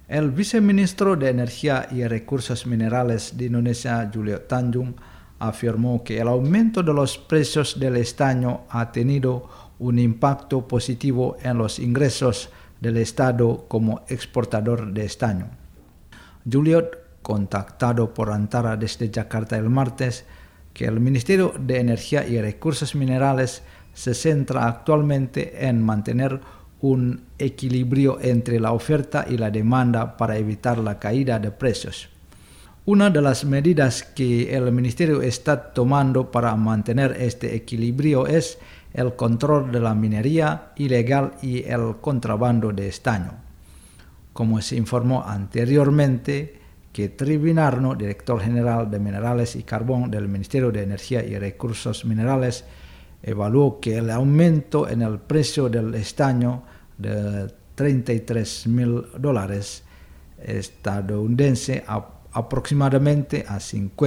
El viceministro de Energía y Recursos Minerales de Indonesia, Julio Tanjung, afirmó que el aumento de los precios del estaño ha tenido un impacto positivo en los ingresos del Estado como exportador de estaño. Julio, contactado por Antara desde Jakarta el martes, que el Ministerio de Energía y Recursos Minerales se centra actualmente en mantener un equilibrio entre la oferta y la demanda para evitar la caída de precios. Una de las medidas que el Ministerio está tomando para mantener este equilibrio es el control de la minería ilegal y el contrabando de estaño. Como se informó anteriormente, que Trivinarno, director general de Minerales y Carbón del Ministerio de Energía y Recursos Minerales, evaluó que el aumento en el precio del estaño de $33,000 estadounidense aproximadamente a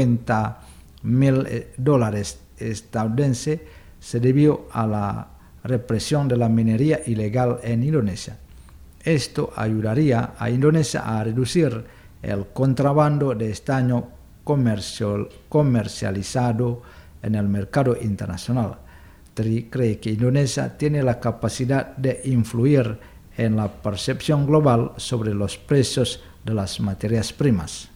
$50,000 estadounidense se debió a la represión de la minería ilegal en Indonesia. Esto ayudaría a Indonesia a reducir el contrabando de estaño comercializado en el mercado internacional. Tri cree que Indonesia tiene la capacidad de influir en la percepción global sobre los precios de las materias primas.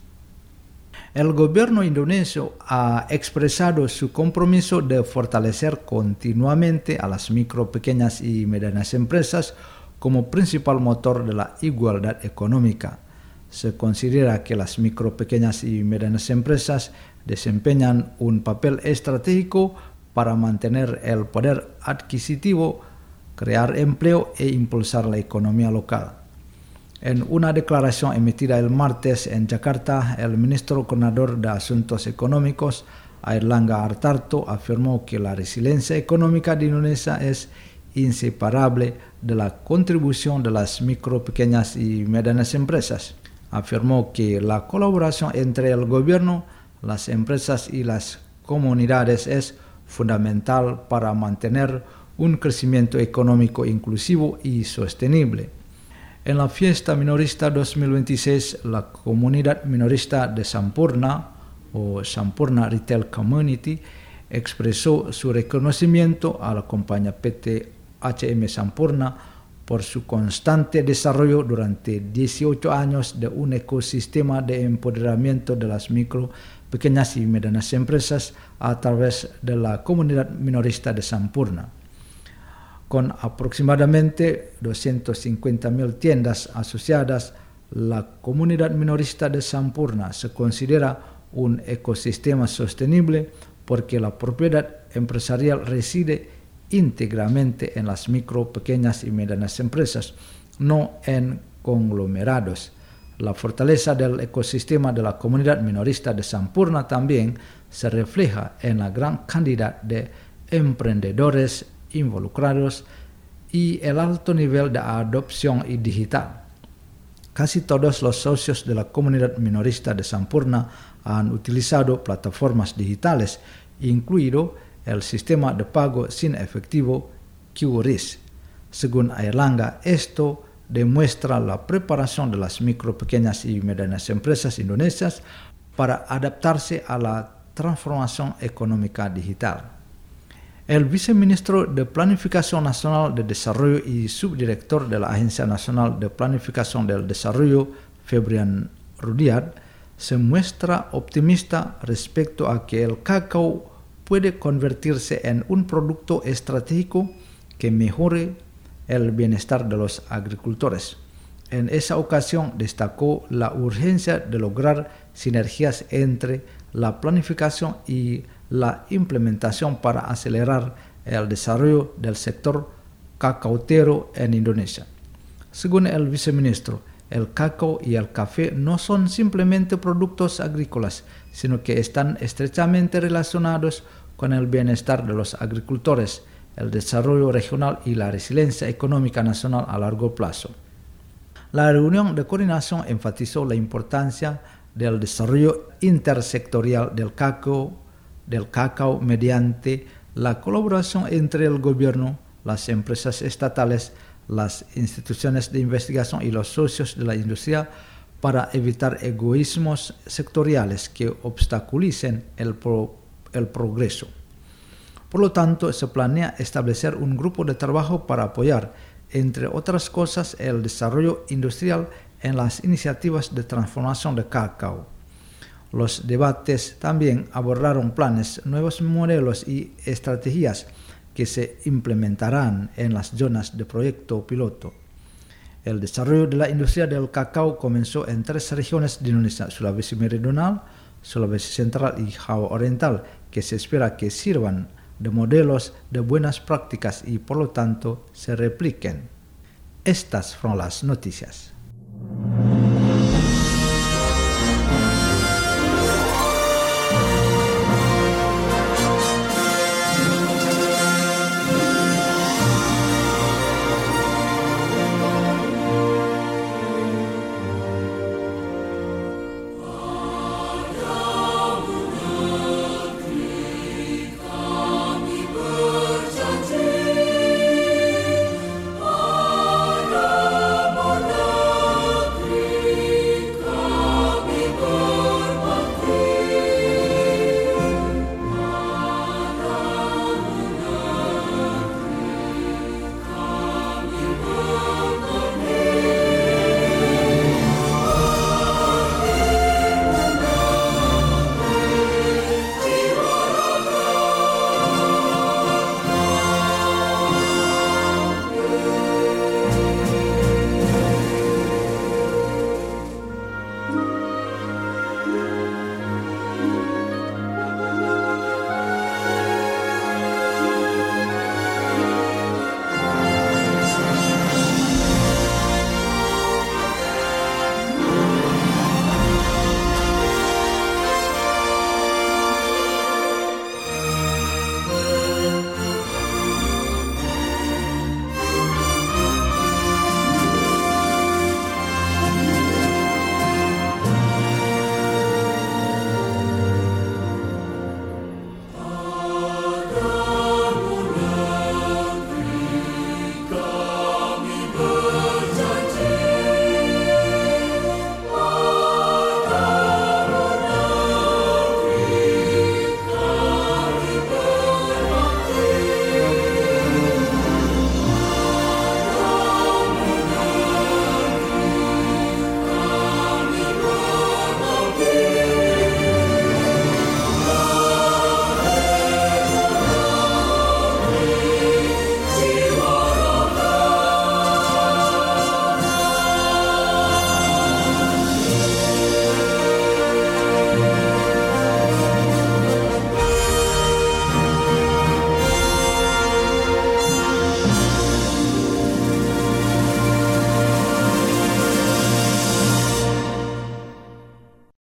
El gobierno indonesio ha expresado su compromiso de fortalecer continuamente a las micro, pequeñas y medianas empresas como principal motor de la igualdad económica. Se considera que las micro, pequeñas y medianas empresas desempeñan un papel estratégico para mantener el poder adquisitivo, crear empleo e impulsar la economía local. En una declaración emitida el martes en Jakarta, el ministro coordinador de Asuntos Económicos, Airlangga Hartarto, afirmó que la resiliencia económica de Indonesia es inseparable de la contribución de las micro, pequeñas y medianas empresas. Afirmó que la colaboración entre el gobierno, las empresas y las comunidades es fundamental para mantener un crecimiento económico inclusivo y sostenible. En la fiesta minorista 2026, la comunidad minorista de Sampurna, o Sampurna Retail Community, expresó su reconocimiento a la compañía PT HM Sampurna por su constante desarrollo durante 18 años de un ecosistema de empoderamiento de las micro, pequeñas y medianas empresas a través de la comunidad minorista de Sampurna. Con aproximadamente 250,000 tiendas asociadas, la comunidad minorista de Sampurna se considera un ecosistema sostenible porque la propiedad empresarial reside íntegramente en las micro, pequeñas y medianas empresas, no en conglomerados. La fortaleza del ecosistema de la comunidad minorista de Sampurna también se refleja en la gran cantidad de emprendedores involucrados y el alto nivel de adopción digital. Casi todos los socios de la comunidad minorista de Sampurna han utilizado plataformas digitales, incluido el sistema de pago sin efectivo QRIS. Según Airlangga, esto demuestra la preparación de las micro, pequeñas y medianas empresas indonesias para adaptarse a la transformación económica digital. El viceministro de Planificación Nacional de Desarrollo y subdirector de la Agencia Nacional de Planificación del Desarrollo, Febrian Rudiat, se muestra optimista respecto a que el cacao puede convertirse en un producto estratégico que mejore el bienestar de los agricultores. En esa ocasión destacó la urgencia de lograr sinergias entre la planificación y la implementación para acelerar el desarrollo del sector cacautero en Indonesia. Según el viceministro, el cacao y el café no son simplemente productos agrícolas, sino que están estrechamente relacionados con el bienestar de los agricultores, el desarrollo regional y la resiliencia económica nacional a largo plazo. La reunión de coordinación enfatizó la importancia del desarrollo intersectorial del cacao mediante la colaboración entre el gobierno, las empresas estatales, las instituciones de investigación y los socios de la industria para evitar egoísmos sectoriales que obstaculicen el progreso. Por lo tanto, se planea establecer un grupo de trabajo para apoyar, entre otras cosas, el desarrollo industrial en las iniciativas de transformación de cacao. Los debates también abordaron planes, nuevos modelos y estrategias que se implementarán en las zonas de proyecto piloto. El desarrollo de la industria del cacao comenzó en 3 regiones de Indonesia: Sulawesi Meridional, Sulawesi Central y Java Oriental, que se espera que sirvan de modelos de buenas prácticas y por lo tanto se repliquen. Estas fueron las noticias.